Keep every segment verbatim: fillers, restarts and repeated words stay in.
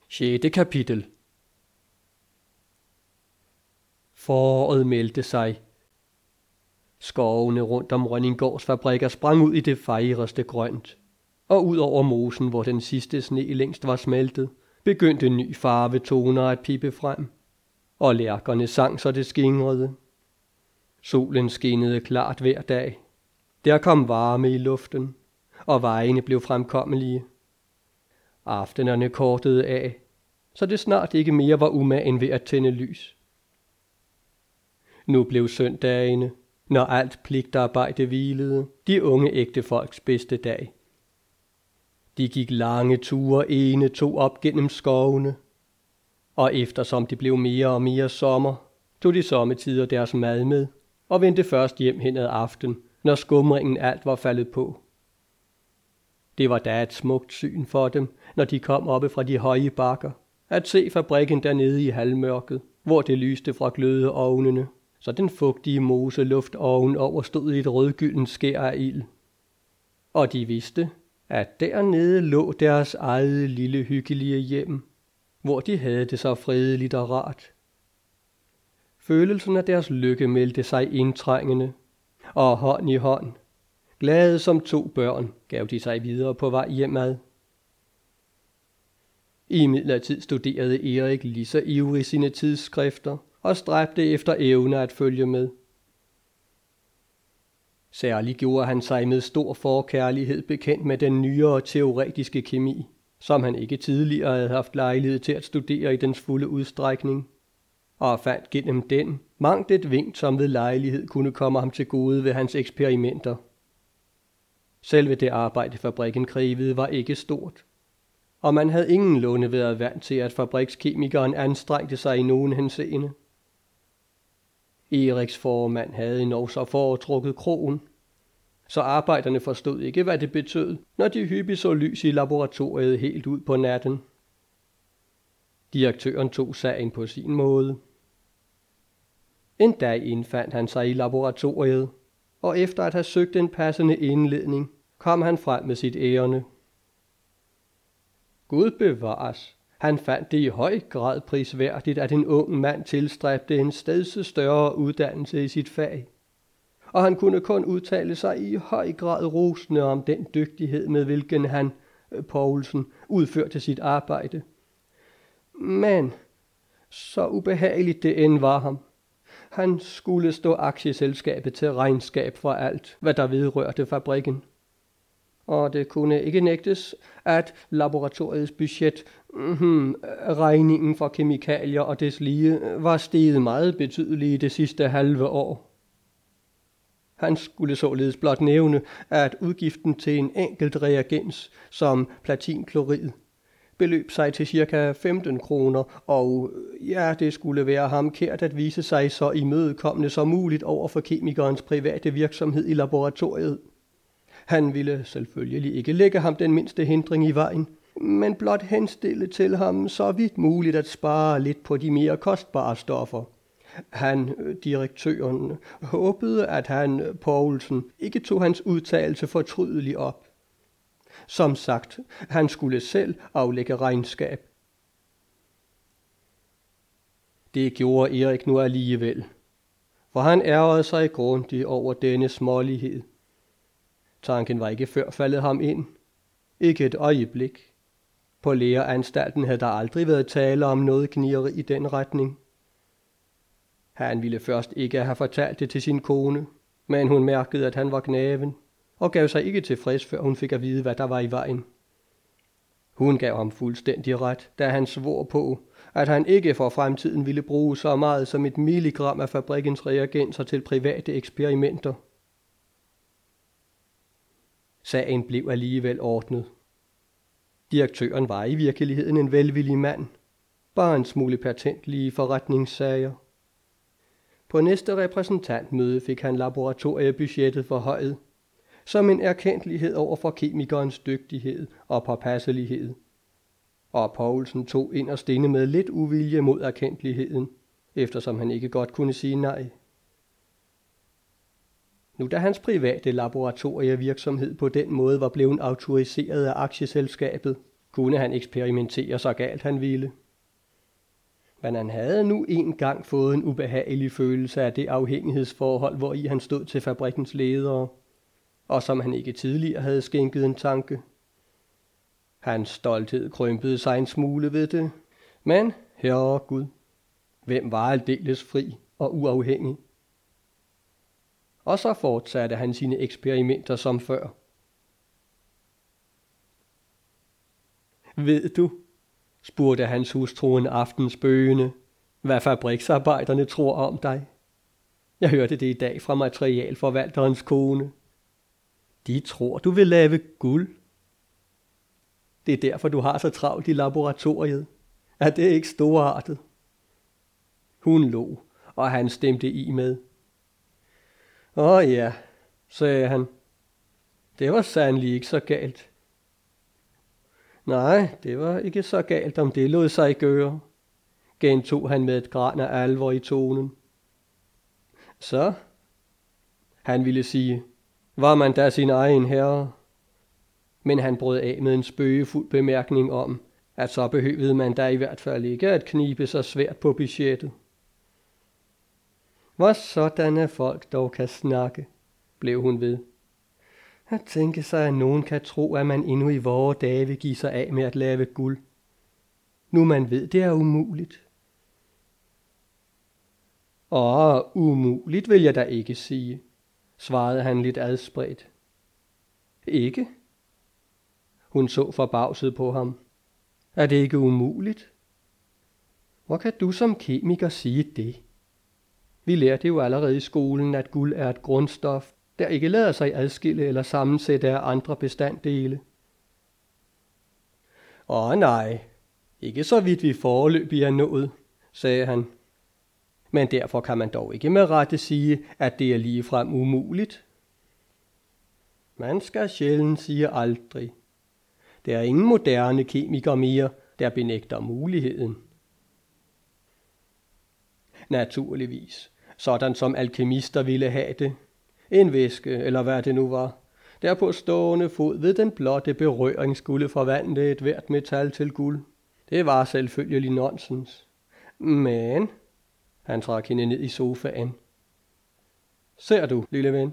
Sjette kapitel. Foråret meldte sig. Skovene rundt om Rønninggaards fabrikker sprang ud i det fejreste grønt, og ud over mosen, hvor den sidste sne længst var smeltet, begyndte ny farvetoner at pippe frem, og lærkerne sang, så det skingrede. Solen skinnede klart hver dag. Der kom varme i luften, og vejene blev fremkommelige. Aftenerne kortede af, så det snart ikke mere var umagen ved at tænde lys. Nu blev søndagene, når alt pligtarbejde hvilede, de unge ægtefolks bedste dag. De gik lange ture ene to op gennem skovene, og eftersom det blev mere og mere sommer, tog de sommetider deres mad med og vendte først hjem hen ad aften, når skumringen alt var faldet på. Det var da et smukt syn for dem, når de kom oppe fra de høje bakker, at se fabrikken dernede i halvmørket, hvor det lyste fra glødeovnene, så den fugtige moseluft ovenover stod i et rødgyldent skær af ild. Og de vidste, at dernede lå deres eget lille hyggelige hjem, hvor de havde det så fredeligt og rart. Følelsen af deres lykke meldte sig indtrængende, og hånd i hånd, glade som to børn, gav de sig videre på vej hjemad. Imidlertid studerede Erik lige så ivrig sine tidsskrifter og stræbte efter evne at følge med. Særligt gjorde han sig med stor forkærlighed bekendt med den nyere teoretiske kemi, som han ikke tidligere havde haft lejlighed til at studere i dens fulde udstrækning, og fandt gennem den mangt et vink, som ved lejlighed kunne komme ham til gode ved hans eksperimenter. Selve det arbejde fabrikken krævede var ikke stort, og man havde ingenlunde været vant til, at fabrikskemikeren anstrengte sig i nogen henseende. Eriks formand havde endog så foretrukket krogen, så arbejderne forstod ikke, hvad det betød, når de hyppigt så lys i laboratoriet helt ud på natten. Direktøren tog sagen på sin måde. En dag indfandt han sig i laboratoriet, og efter at have søgt en passende indledning, kom han frem med sit ærinde. Gud bevares, han fandt det i høj grad prisværdigt, at en ung mand tilstræbte en stadig større uddannelse i sit fag, og han kunne kun udtale sig i høj grad rosende om den dygtighed, med hvilken han, Poulsen, udførte sit arbejde. Men, så ubehageligt det end var ham, han skulle stå aktieselskabet til regnskab for alt, hvad der vedrørte fabrikken. Og det kunne ikke nægtes, at laboratoriets budget, mm, regningen for kemikalier og deslige, var steget meget betydeligt i det sidste halve år. Han skulle således blot nævne, at udgiften til en enkelt reagens, som platinklorid, beløb sig til cirka femten kroner, og ja, det skulle være ham kært at vise sig så imødekommende som muligt over for kemikerens private virksomhed i laboratoriet. Han ville selvfølgelig ikke lægge ham den mindste hindring i vejen, men blot henstille til ham så vidt muligt at spare lidt på de mere kostbare stoffer. Han, direktøren, håbede, at han, Poulsen, ikke tog hans udtalelse fortrydeligt op. Som sagt, han skulle selv aflægge regnskab. Det gjorde Erik nu alligevel, for han ærgede sig grundigt over denne smålighed. Tanken var ikke før faldet ham ind. Ikke et øjeblik. På læreanstalten havde der aldrig været tale om noget gnideri i den retning. Han ville først ikke have fortalt det til sin kone, men hun mærkede, at han var gnaven, og gav sig ikke tilfreds, før hun fik at vide, hvad der var i vejen. Hun gav ham fuldstændig ret, da han svor på, at han ikke for fremtiden ville bruge så meget som et milligram af fabrikkens reagenser til private eksperimenter. Sagen blev alligevel ordnet. Direktøren var i virkeligheden en velvillig mand, bare en smule patentlige forretningssager. På næste repræsentantmøde fik han laboratoriebudgettet forhøjet, som en erkendelighed over for kemikerens dygtighed og påpasselighed. Og Poulsen tog inderst inde med lidt uvilje mod erkendeligheden, eftersom han ikke godt kunne sige nej. Nu da hans private laboratorievirksomhed på den måde var blevet autoriseret af aktieselskabet, kunne han eksperimentere så galt han ville. Men han havde nu engang fået en ubehagelig følelse af det afhængighedsforhold, hvor i han stod til fabrikkens ledere, og som han ikke tidligere havde skænket en tanke. Hans stolthed krympede sig en smule ved det, men herre Gud, hvem var aldeles fri og uafhængig? Og så fortsatte han sine eksperimenter som før. Ved du, spurgte hans hustru en aften spøgende, hvad fabriksarbejderne tror om dig? Jeg hørte det i dag fra materialforvalterens kone. De tror, du vil lave guld. Det er derfor, du har så travlt i laboratoriet. Er det ikke storartet? Hun lå, og han stemte i med. Åh ja, sagde han. Det var sandelig ikke så galt. Nej, det var ikke så galt, om det lod sig gøre, gentog han med et gran af alvor i tonen. Så, han ville sige, var man da sin egen herre? Men han brød af med en spøgefuld bemærkning om, at så behøvede man da i hvert fald ikke at knibe sig svært på budgettet. Hvor sådanne folk dog kan snakke, blev hun ved. At tænke sig, at nogen kan tro, at man endnu i vore dage vil give sig af med at lave guld. Nu man ved, det er umuligt. Åh, umuligt vil jeg da ikke sige, svarede han lidt adspredt. Ikke? Hun så forbavset på ham. Er det ikke umuligt? Hvor kan du som kemiker sige det? Vi lærte jo allerede i skolen, at guld er et grundstof, der ikke lader sig adskille eller sammensætte af andre bestanddele. Åh nej, ikke så vidt vi foreløbig er nået, sagde han. Men derfor kan man dog ikke med rette sige, at det er ligefrem umuligt. Man skal sjældent sige aldrig. Der er ingen moderne kemiker mere, der benægter muligheden. Naturligvis, sådan som alkemister ville have det. En væske, eller hvad det nu var, der på stående fod ved den blotte berøring skulle forvandle et hvert metal til guld. Det var selvfølgelig nonsens. Men, han trak hende ned i sofaen. Ser du, lille ven?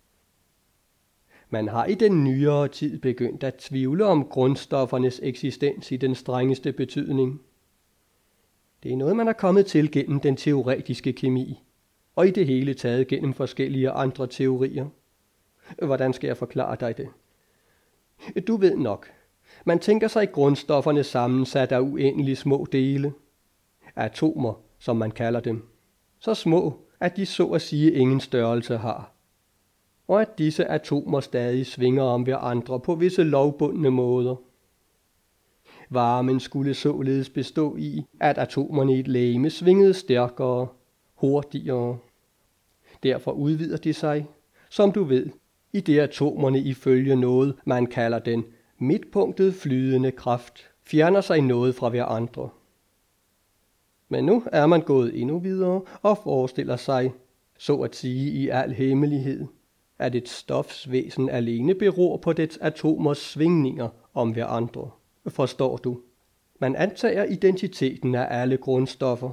Man har i den nyere tid begyndt at tvivle om grundstoffernes eksistens i den strengeste betydning. Det er noget, man er kommet til gennem den teoretiske kemi, og i det hele taget gennem forskellige andre teorier. Hvordan skal jeg forklare dig det? Du ved nok. Man tænker sig grundstofferne sammensat af uendelig små dele. Atomer, som man kalder dem. Så små, at de så at sige ingen størrelse har. Og at disse atomer stadig svinger om hver andre på visse lovbundne måder. Varmen skulle således bestå i, at atomerne i et legeme svingede stærkere, hurtigere. Derfor udvider de sig, som du ved, i det atomerne ifølge noget, man kalder den midtpunktet flydende kraft, fjerner sig noget fra hver andre. Men nu er man gået endnu videre og forestiller sig, så at sige i al hemmelighed, at et stofs væsen alene beror på dets atomers svingninger om hver andre. Forstår du? Man antager identiteten af alle grundstoffer.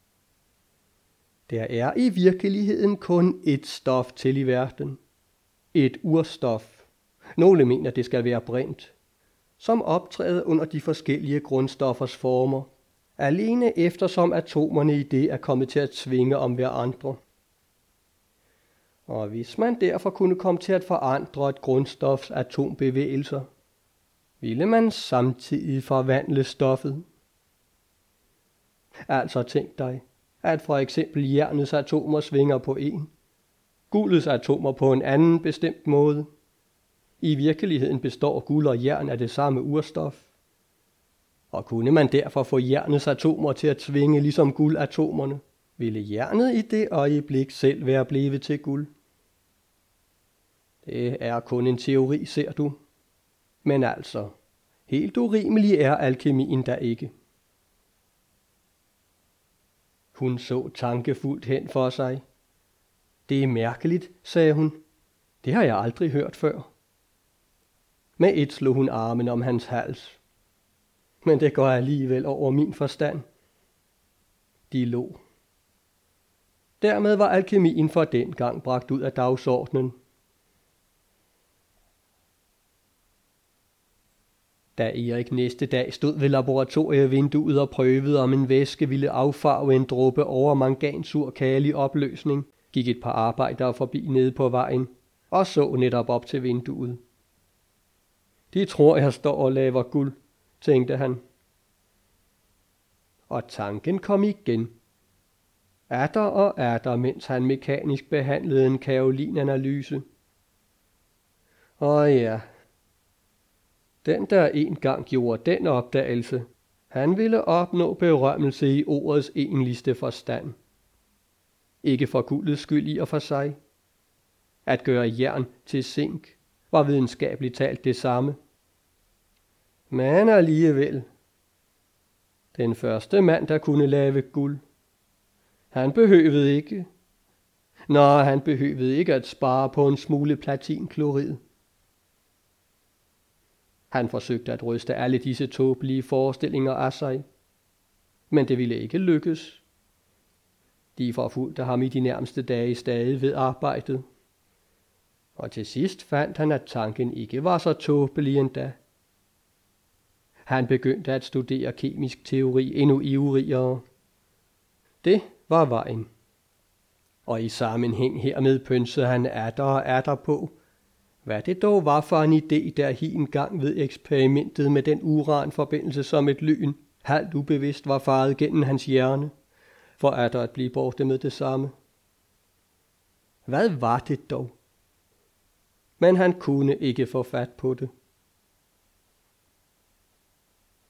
Der er i virkeligheden kun ét stof til i verden. Et urstof. Nogle mener, det skal være brint, som optræder under de forskellige grundstoffers former, alene eftersom atomerne i det er kommet til at svinge om hver andre. Og hvis man derfor kunne komme til at forandre et grundstofs atombevægelser, ville man samtidig forvandle stoffet. Altså tænk dig, at for eksempel jernets atomer svinger på en, guldets atomer på en anden bestemt måde. I virkeligheden består guld og jern af det samme urstof. Og kunne man derfor få jernets atomer til at svinge ligesom guldatomerne, ville jernet i det øjeblik selv være blevet til guld. Det er kun en teori, ser du. Men altså, helt urimelig er alkemien da ikke. Hun så tankefuldt hen for sig. Det er mærkeligt, sagde hun. Det har jeg aldrig hørt før. Med et slog hun armen om hans hals. men det går alligevel over min forstand. De lå. Dermed var alkemien for den gang bragt ud af dagsordenen. Da Erik næste dag stod ved laboratorievinduet og prøvede, om en væske ville affarve en dråbe over mangansur kagelig opløsning, gik et par arbejdere forbi nede på vejen og så netop op til vinduet. De tror, jeg står og laver guld, tænkte han. Og tanken kom igen. Atter og atter, mens han mekanisk behandlede en kaolinanalyse. Og ja, den der engang gjorde den opdagelse, han ville opnå berømmelse i ordets egentligste forstand. Ikke for guldets skyld i og for sig. At gøre jern til zink var videnskabeligt talt det samme. Men alligevel, den første mand, der kunne lave guld, han behøvede ikke. Nå, han behøvede ikke at spare på en smule platinklorid. Han forsøgte at ryste alle disse tåbelige forestillinger af sig, men det ville ikke lykkes. De forfulgte ham i de nærmeste dage stadig ved arbejdet, og til sidst fandt han, at tanken ikke var så tåbelig endda. Han begyndte at studere kemisk teori endnu ivrigere. Det var vejen. Og i sammenhæng hermed pynsede han atter og atter på, hvad det dog var for en idé, der hin gang ved eksperimentet med den uranforbindelse som et lyn, halvt ubevidst var faret gennem hans hjerne, for atter at blive borte med det samme. Hvad var det dog? Men han kunne ikke få fat på det.